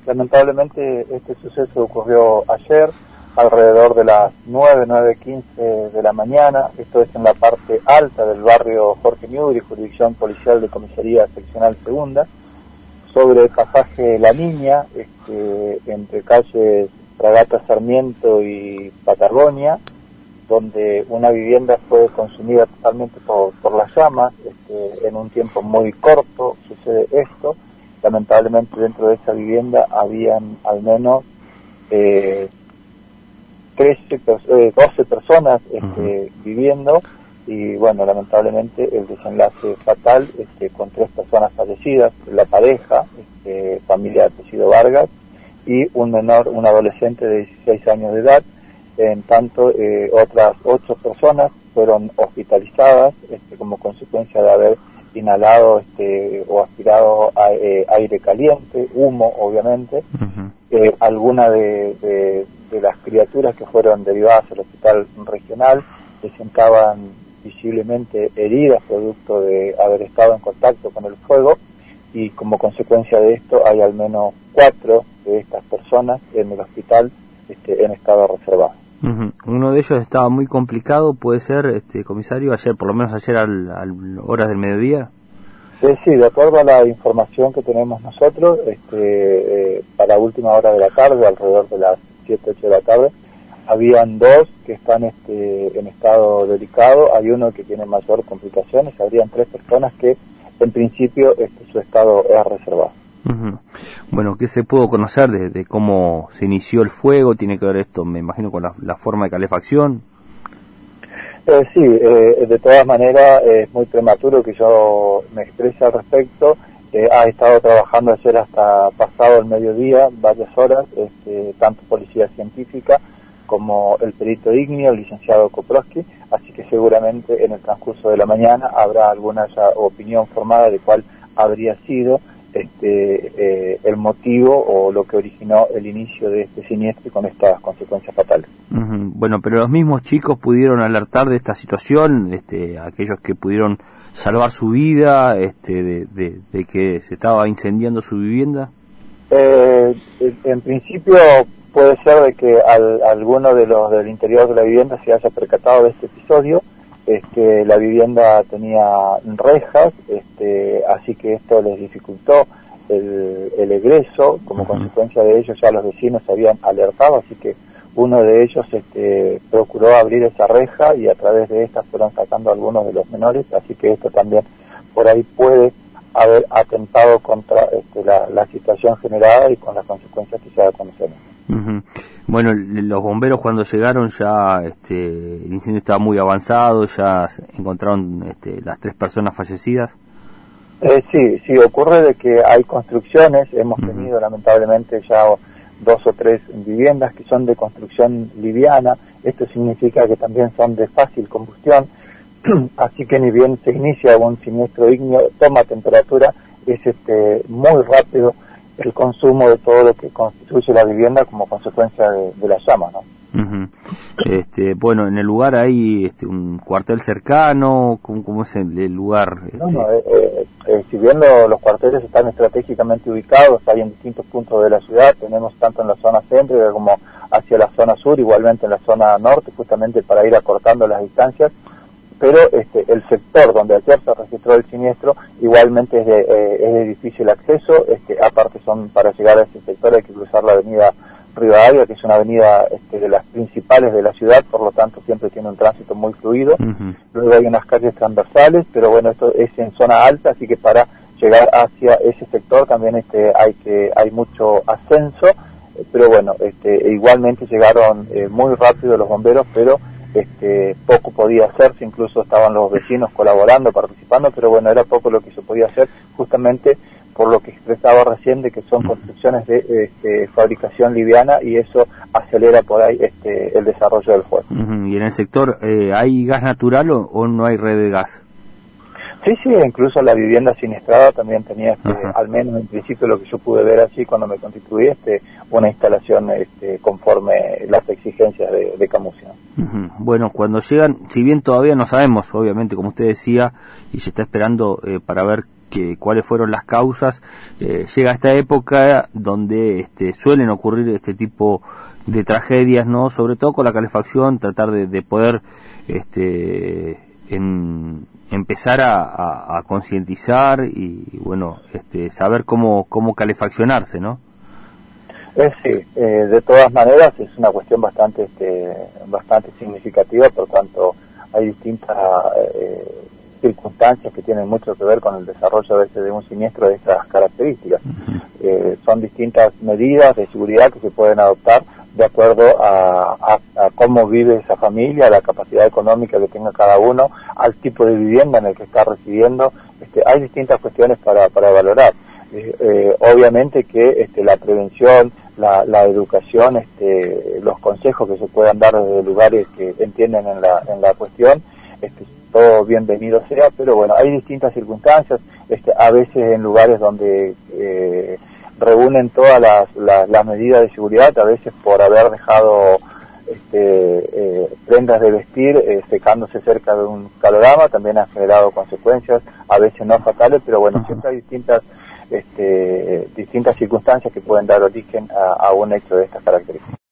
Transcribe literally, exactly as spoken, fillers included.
lamentablemente este suceso ocurrió ayer, alrededor de las nueve, nueve quince de la mañana. Esto es en la parte alta del barrio Jorge Newbery, jurisdicción policial de Comisaría Seccional Segunda, sobre el pasaje La Niña, este, entre calles Fragata Sarmiento y Patagonia, donde una vivienda fue consumida totalmente por, por las llamas. Este, en un tiempo muy corto sucede esto. Lamentablemente dentro de esa vivienda habían al menos eh, trece, eh, doce personas este, uh-huh. viviendo, y bueno, lamentablemente el desenlace fatal este, con tres personas fallecidas, la pareja, este, familia de apellido Vargas, y un menor, un adolescente de dieciséis años de edad. En tanto, eh, otras ocho personas fueron hospitalizadas este, como consecuencia de haber inhalado este, o aspirado a, eh, aire caliente, humo, obviamente. Uh-huh. Eh, algunas de, de, de las criaturas que fueron derivadas al hospital regional presentaban visiblemente heridas producto de haber estado en contacto con el fuego, y como consecuencia de esto hay al menos cuatro de estas personas en el hospital este, en estado reservado. Uh-huh. Uno de ellos estaba muy complicado, puede ser, este comisario, ayer, por lo menos ayer al, al horas del mediodía. Sí, sí, de acuerdo a la información que tenemos nosotros, este, eh, para última hora de la tarde, alrededor de las siete, ocho de la tarde, habían dos que están este, en estado delicado, hay uno que tiene mayor complicaciones, habrían tres personas que en principio este, su estado es reservado. Uh-huh. Bueno, ¿qué se pudo conocer de, de cómo se inició el fuego? ¿Tiene que ver esto, me imagino, con la, la forma de calefacción? Eh, sí, eh, de todas maneras es muy prematuro que yo me exprese al respecto. Eh, ha estado trabajando ayer hasta pasado el mediodía, varias horas, este, tanto policía científica como el perito ígneo, el licenciado Koprowski, así que seguramente en el transcurso de la mañana habrá alguna ya opinión formada de cuál habría sido este eh, el motivo o lo que originó el inicio de este siniestro con estas consecuencias fatales. Uh-huh. Bueno, pero los mismos chicos pudieron alertar de esta situación, este, aquellos que pudieron salvar su vida, este, de, de, de que se estaba incendiando su vivienda. Eh, en principio puede ser de que al, alguno de los del interior de la vivienda se haya percatado de este episodio. Este, la vivienda tenía rejas, este, así que esto les dificultó el, el egreso. Como uh-huh. consecuencia de ello ya los vecinos se habían alertado, así que uno de ellos este, procuró abrir esa reja y a través de esta fueron sacando a algunos de los menores, así que esto también por ahí puede haber atentado contra este, la, la situación generada y con las consecuencias que ya conocemos. Uh-huh. Bueno, los bomberos cuando llegaron ya este, el incendio estaba muy avanzado, ya encontraron este, las tres personas fallecidas. Eh, sí, sí, ocurre de que hay construcciones, hemos uh-huh. tenido lamentablemente ya dos o tres viviendas que son de construcción liviana, esto significa que también son de fácil combustión, así que ni bien se inicia un siniestro ígneo, toma temperatura, es este muy rápido el consumo de todo lo que constituye la vivienda como consecuencia de, de la llama, ¿no? Uh-huh. Este, bueno, en el lugar hay este, un cuartel cercano, ¿cómo, cómo es el, el lugar? Este? No, no, eh, eh, eh, si bien lo, los cuarteles están estratégicamente ubicados, hay en distintos puntos de la ciudad, tenemos tanto en la zona céntrica como hacia la zona sur, igualmente en la zona norte, justamente para ir acortando las distancias, pero este, el sector donde ayer se registró el siniestro igualmente es de, eh, es de difícil acceso, este, aparte son para llegar a ese sector hay que cruzar la avenida Rivadavia, que es una avenida este, de las principales de la ciudad, por lo tanto siempre tiene un tránsito muy fluido. Uh-huh. Luego hay unas calles transversales, pero bueno, esto es en zona alta, así que para llegar hacia ese sector también este, hay que hay mucho ascenso, eh, pero bueno, este, igualmente llegaron eh, muy rápido los bomberos, pero este, poco podía hacerse, incluso estaban los vecinos colaborando, participando, pero bueno, era poco lo que se podía hacer, justamente por lo que expresaba recién de que son construcciones de este, fabricación liviana y eso acelera por ahí este, el desarrollo del fuego. Uh-huh. ¿Y en el sector eh, hay gas natural o, o no hay red de gas? Sí, sí, incluso la vivienda siniestrada también tenía, este, uh-huh. al menos en principio lo que yo pude ver así cuando me constituí, este, una instalación este, conforme las exigencias de, de Camusi, ¿no? Uh-huh. Bueno, cuando llegan, si bien todavía no sabemos, obviamente, como usted decía, y se está esperando eh, para ver que cuáles fueron las causas, eh, llega a esta época donde este, suelen ocurrir este tipo de tragedias, ¿no? Sobre todo con la calefacción, tratar de, de poder este, en, empezar a, a, a concientizar y, bueno, este, saber cómo, cómo calefaccionarse, ¿no? Eh, sí, eh, de todas maneras es una cuestión bastante, este, bastante significativa, por tanto hay distintas eh, circunstancias que tienen mucho que ver con el desarrollo a veces de un siniestro de estas características. Eh, son distintas medidas de seguridad que se pueden adoptar de acuerdo a, a, a cómo vive esa familia, a la capacidad económica que tenga cada uno, al tipo de vivienda en el que está residiendo. Este, hay distintas cuestiones para, para valorar. Eh, eh, obviamente que este, la prevención, la, la educación, este, los consejos que se puedan dar desde lugares que entienden en la, en la cuestión, este, todo bienvenido sea, pero bueno, hay distintas circunstancias, este, a veces en lugares donde eh, reúnen todas las, las, las medidas de seguridad, a veces por haber dejado este, eh, prendas de vestir eh, secándose cerca de un calorama, también han generado consecuencias, a veces no fatales, pero bueno, siempre hay distintas Este, distintas circunstancias que pueden dar origen a, a un hecho de estas características.